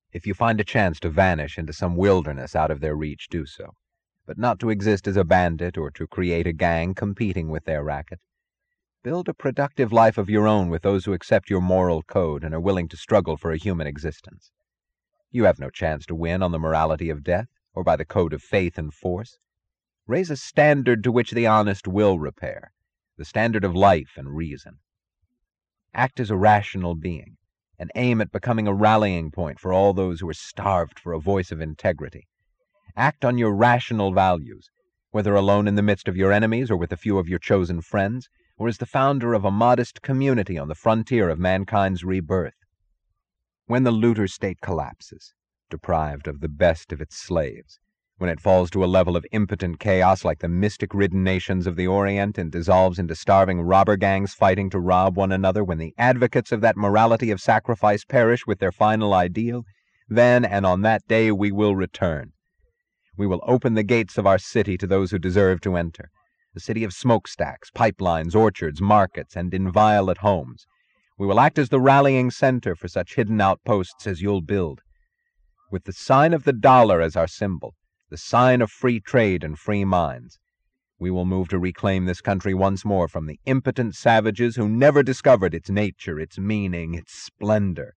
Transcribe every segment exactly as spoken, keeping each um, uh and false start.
If you find a chance to vanish into some wilderness out of their reach, do so, but not to exist as a bandit or to create a gang competing with their racket. Build a productive life of your own with those who accept your moral code and are willing to struggle for a human existence. You have no chance to win on the morality of death or by the code of faith and force. Raise a standard to which the honest will repair, the standard of life and reason. Act as a rational being, and aim at becoming a rallying point for all those who are starved for a voice of integrity. Act on your rational values, whether alone in the midst of your enemies or with a few of your chosen friends, or as the founder of a modest community on the frontier of mankind's rebirth. When the looter state collapses, deprived of the best of its slaves, when it falls to a level of impotent chaos like the mystic-ridden nations of the Orient and dissolves into starving robber gangs fighting to rob one another, when the advocates of that morality of sacrifice perish with their final ideal, then and on that day we will return. We will open the gates of our city to those who deserve to enter, a city of smokestacks, pipelines, orchards, markets, and inviolate homes. We will act as the rallying center for such hidden outposts as you'll build. With the sign of the dollar as our symbol, the sign of free trade and free minds, we will move to reclaim this country once more from the impotent savages who never discovered its nature, its meaning, its splendor.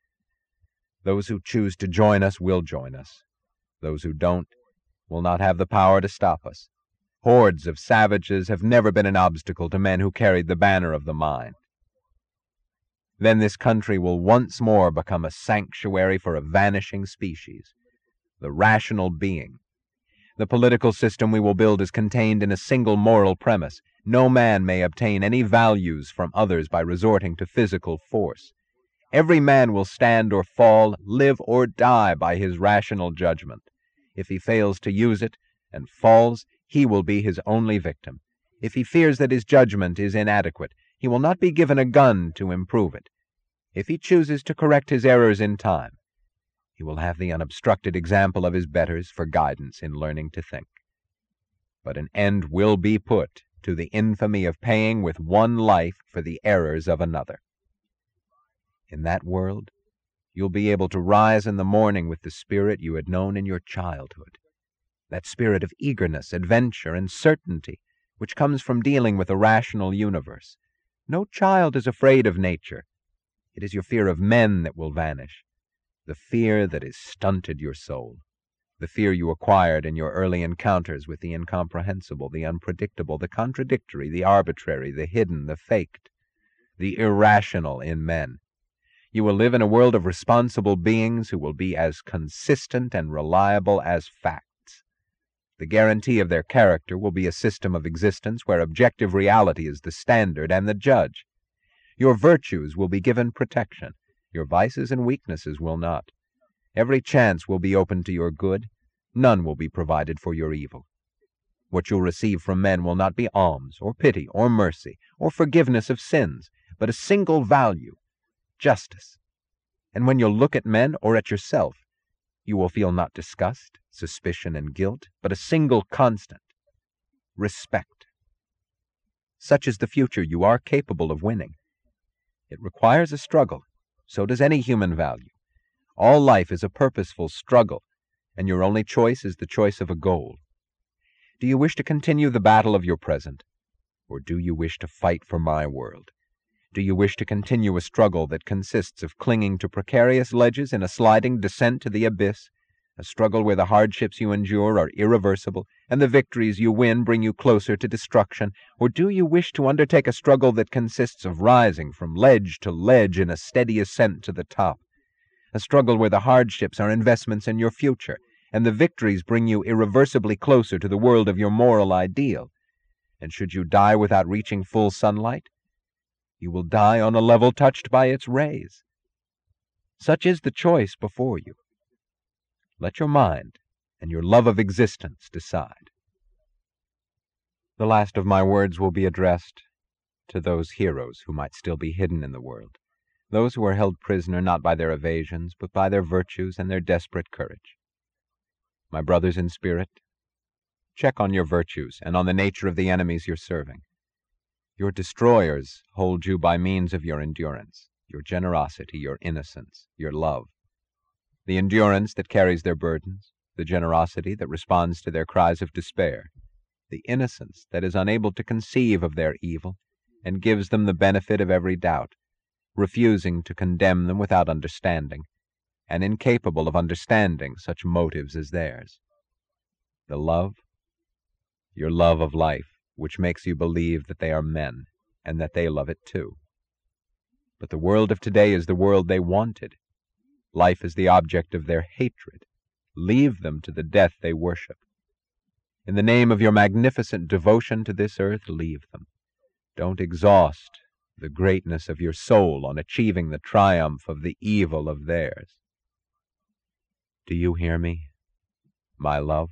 Those who choose to join us will join us. Those who don't will not have the power to stop us. Hordes of savages have never been an obstacle to men who carried the banner of the mind. Then this country will once more become a sanctuary for a vanishing species, the rational being. The political system we will build is contained in a single moral premise. No man may obtain any values from others by resorting to physical force. Every man will stand or fall, live or die by his rational judgment. If he fails to use it and falls, he will be his only victim. If he fears that his judgment is inadequate, he will not be given a gun to improve it. If he chooses to correct his errors in time, he will have the unobstructed example of his betters for guidance in learning to think. But an end will be put to the infamy of paying with one life for the errors of another. In that world, you'll be able to rise in the morning with the spirit you had known in your childhood, that spirit of eagerness, adventure, and certainty which comes from dealing with a rational universe. No child is afraid of nature. It is your fear of men that will vanish, the fear that has stunted your soul, the fear you acquired in your early encounters with the incomprehensible, the unpredictable, the contradictory, the arbitrary, the hidden, the faked, the irrational in men. You will live in a world of responsible beings who will be as consistent and reliable as facts. The guarantee of their character will be a system of existence where objective reality is the standard and the judge. Your virtues will be given protection. Your vices and weaknesses will not. Every chance will be open to your good. None will be provided for your evil. What you'll receive from men will not be alms, or pity, or mercy, or forgiveness of sins, but a single value, justice. And when you'll look at men or at yourself, you will feel not disgust, suspicion, and guilt, but a single constant, respect. Such is the future you are capable of winning. It requires a struggle. So does any human value. All life is a purposeful struggle, and your only choice is the choice of a goal. Do you wish to continue the battle of your present, or do you wish to fight for my world? Do you wish to continue a struggle that consists of clinging to precarious ledges in a sliding descent to the abyss, a struggle where the hardships you endure are irreversible, and the victories you win bring you closer to destruction? Or do you wish to undertake a struggle that consists of rising from ledge to ledge in a steady ascent to the top, a struggle where the hardships are investments in your future, and the victories bring you irreversibly closer to the world of your moral ideal? And should you die without reaching full sunlight, you will die on a level touched by its rays. Such is the choice before you. Let your mind and your love of existence decide. The last of my words will be addressed to those heroes who might still be hidden in the world, those who are held prisoner not by their evasions, but by their virtues and their desperate courage. My brothers in spirit, check on your virtues and on the nature of the enemies you're serving. Your destroyers hold you by means of your endurance, your generosity, your innocence, your love. the endurance that carries their burdens, the generosity that responds to their cries of despair, the innocence that is unable to conceive of their evil and gives them the benefit of every doubt, refusing to condemn them without understanding, and incapable of understanding such motives as theirs. The love, your love of life, which makes you believe that they are men, and that they love it too. But the world of today is the world they wanted. Life is the object of their hatred. Leave them to the death they worship. In the name of your magnificent devotion to this earth, leave them. Don't exhaust the greatness of your soul on achieving the triumph of the evil of theirs. Do you hear me, my love?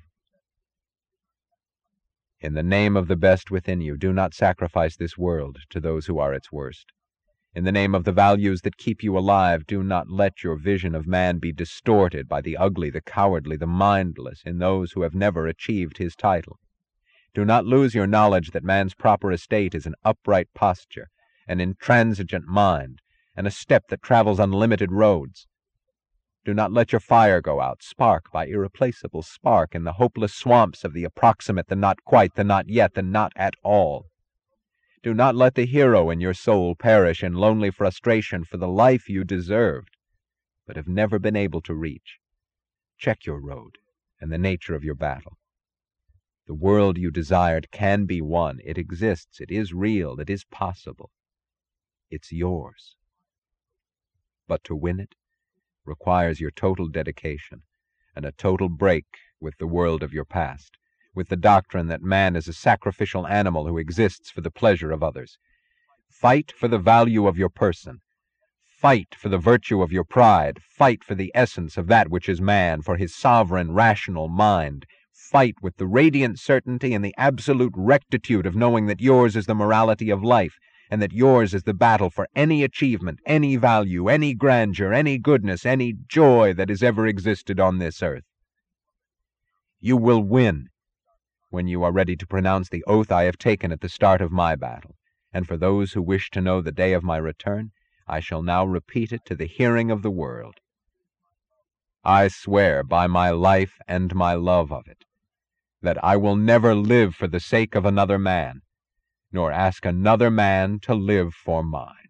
In the name of the best within you, do not sacrifice this world to those who are its worst. In the name of the values that keep you alive, do not let your vision of man be distorted by the ugly, the cowardly, the mindless in those who have never achieved his title. Do not lose your knowledge that man's proper estate is an upright posture, an intransigent mind, and a step that travels unlimited roads. Do not let your fire go out, spark by irreplaceable spark, in the hopeless swamps of the approximate, the not quite, the not yet, the not at all. Do not let the hero in your soul perish in lonely frustration for the life you deserved, but have never been able to reach. Check your road and the nature of your battle. The world you desired can be won. It exists. It is real. It is possible. It's yours. But to win it requires your total dedication and a total break with the world of your past, with the doctrine that man is a sacrificial animal who exists for the pleasure of others. Fight for the value of your person. Fight for the virtue of your pride. Fight for the essence of that which is man, for his sovereign, rational mind. Fight with the radiant certainty and the absolute rectitude of knowing that yours is the morality of life, and that yours is the battle for any achievement, any value, any grandeur, any goodness, any joy that has ever existed on this earth. You will win when you are ready to pronounce the oath I have taken at the start of my battle, and for those who wish to know the day of my return, I shall now repeat it to the hearing of the world. I swear by my life and my love of it, that I will never live for the sake of another man, nor ask another man to live for mine.